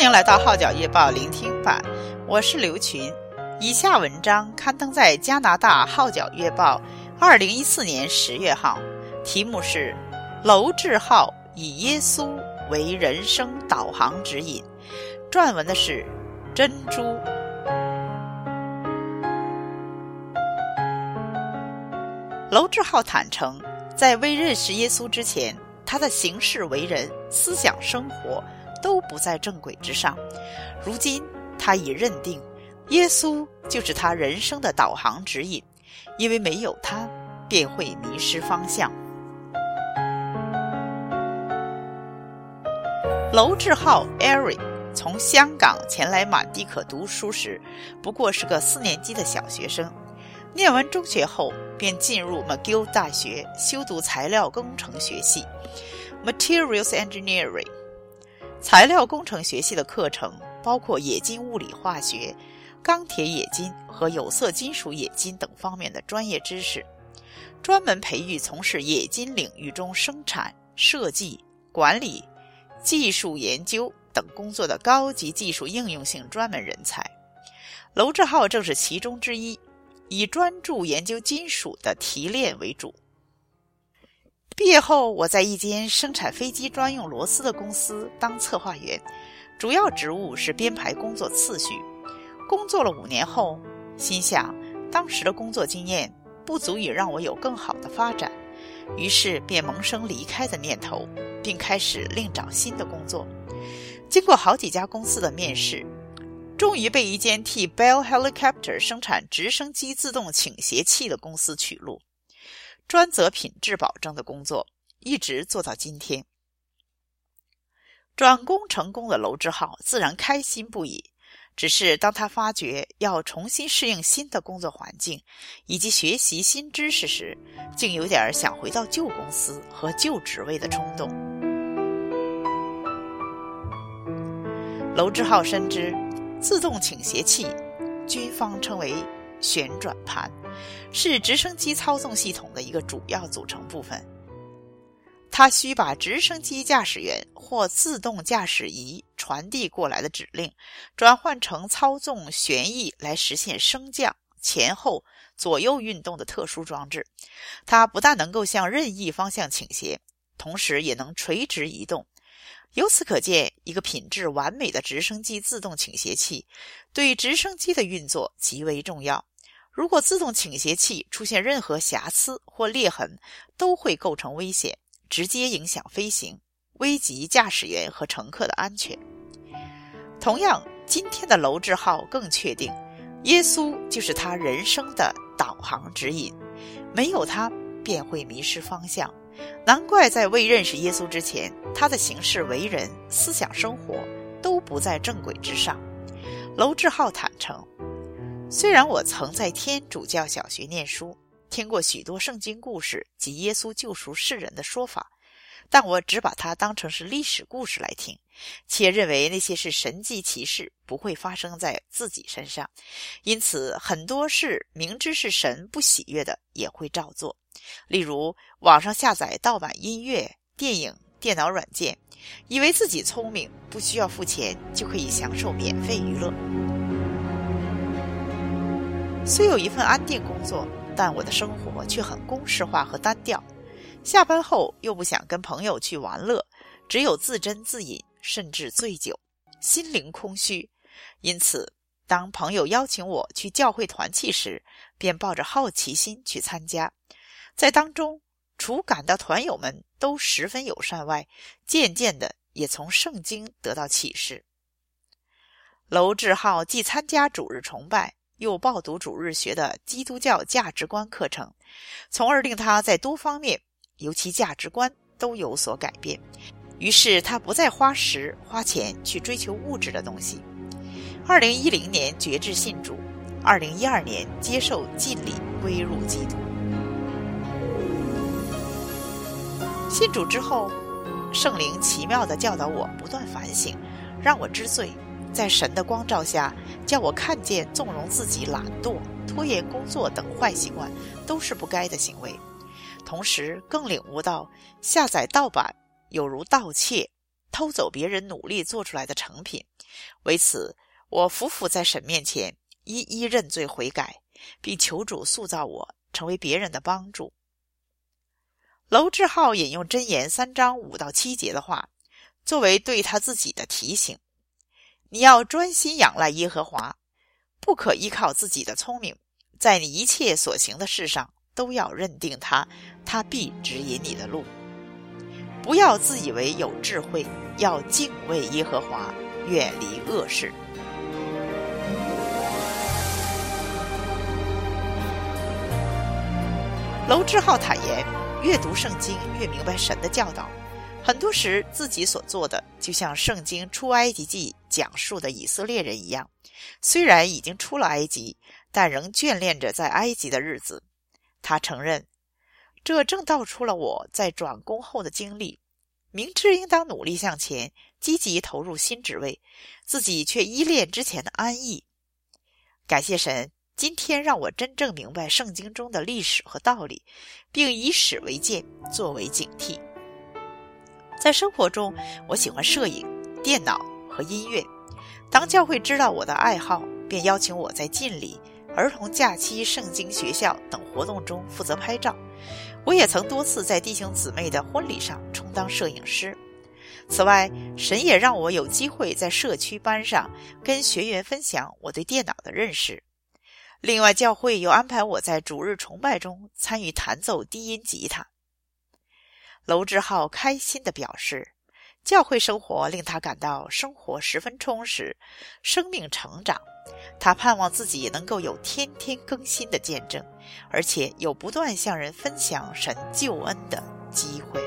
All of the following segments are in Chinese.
迎来到号角月报聆听版，我是刘群。以下文章刊登在加拿大号角月报2014年10月号，题目是娄志浩以耶稣为人生导航指引，撰文的是珍珠。娄志浩坦诚，在未认识耶稣之前，他的行事为人、思想生活都不在正轨之上。如今他已认定耶稣就是他人生的导航指引，因为没有他便会迷失方向。娄志浩 Eric 从香港前来满地可读书时，不过是个4年级的小学生。念完中学后，便进入 McGill 大学修读材料工程学系 Materials Engineering。 材料工程学系的课程包括冶金物理化学、钢铁冶金和有色金属冶金等方面的专业知识，专门培育从事冶金领域中生产、设计、管理、技术研究等工作的高级技术应用性专门人才。娄志浩正是其中之一，以专注研究金属的提炼为主。毕业后，我在一间生产飞机专用螺丝的公司当策划员，主要职务是编排工作次序。工作了5年后，心想当时的工作经验不足以让我有更好的发展，于是便萌生离开的念头，并开始另找新的工作。经过好几家公司的面试，终于被一间替 Bell Helicopter 生产直升机自动倾斜器的公司取录，专责品质保证的工作，一直做到今天。转工成功的娄志浩自然开心不已，只是当他发觉要重新适应新的工作环境以及学习新知识时，竟有点想回到旧公司和旧职位的冲动。娄志浩深知自动倾斜器，军方称为旋转盘，是直升机操纵系统的一个主要组成部分。他需把直升机驾驶员或自动驾驶仪传递过来的指令转换成操纵旋翼来实现升降、前后、左右运动的特殊装置。它不但能够向任意方向倾斜，同时也能垂直移动。由此可见，一个品质完美的直升机自动倾斜器对直升机的运作极为重要。如果自动倾斜器出现任何瑕疵或裂痕，都会构成危险，直接影响飞行，危及驾驶员和乘客的安全。同样，今天的娄志浩更确定，耶稣就是他人生的导航指引，没有他便会迷失方向。难怪在未认识耶稣之前，他的行事为人、思想生活都不在正轨之上。娄志浩坦诚，虽然我曾在天主教小学念书，听过许多圣经故事及耶稣救赎世人的说法，但我只把它当成是历史故事来听，且认为那些是神迹奇事，不会发生在自己身上，因此很多事明知是神不喜悦的也会照做。例如网上下载盗版音乐、电影、电脑软件，以为自己聪明，不需要付钱就可以享受免费娱乐。虽有一份安定工作，但我的生活却很公式化和单调。下班后又不想跟朋友去玩乐，只有自斟自饮，甚至醉酒，心灵空虚。因此当朋友邀请我去教会团契时，便抱着好奇心去参加。在当中，除感到团友们都十分友善外，渐渐的也从圣经得到启示。娄志浩既参加主日崇拜，又报读主日学的基督教价值观课程，从而令他在多方面，尤其价值观都有所改变。于是他不再花时花钱去追求物质的东西。2010年决志信主，2012年接受浸礼归入基督。信主之后，圣灵奇妙地教导我不断反省，让我知罪，在神的光照下，叫我看见纵容自己懒惰、拖延工作等坏习惯都是不该的行为。同时更领悟到，下载盗版有如盗窃，偷走别人努力做出来的成品， 为此，我匍匐在神面前，一一认罪悔改，并求主塑造我，成为别人的帮助。娄志浩引用箴言3章5到7节的话，作为对他自己的提醒：你要专心仰赖耶和华，不可依靠自己的聪明，在你一切所行的事上都要认定他，他必指引你的路。不要自以为有智慧，要敬畏耶和华，远离恶事。娄志浩坦言，越读圣经越明白神的教导，很多时自己所做的就像圣经出埃及记讲述的以色列人一样，虽然已经出了埃及，但仍眷恋着在埃及的日子。他承认，这正道出了我在转工后的经历，明知应当努力向前，积极投入新职位，自己却依恋之前的安逸。感谢神，今天让我真正明白圣经中的历史和道理，并以史为鉴，作为警惕。在生活中，我喜欢摄影、电脑和音乐。当教会知道我的爱好，便邀请我在浸礼、儿童假期、圣经学校等活动中负责拍照。我也曾多次在弟兄姊妹的婚礼上充当摄影师。此外，神也让我有机会在社区班上跟学员分享我对电脑的认识。另外，教会又安排我在主日崇拜中参与弹奏低音吉他。娄志浩开心地表示，教会生活令他感到生活十分充实，生命成长。他盼望自己能够有天天更新的见证，而且有不断向人分享神救恩的机会。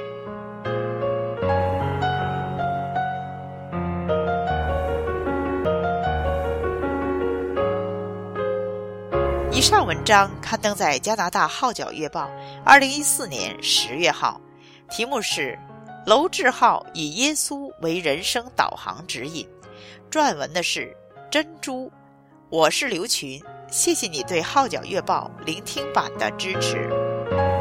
以上文章刊登在加拿大号角月报2014年10月号，题目是娄志浩以耶稣为人生导航指引，撰文的是珍珠。我是刘群，谢谢你对号角月报聆听版的支持。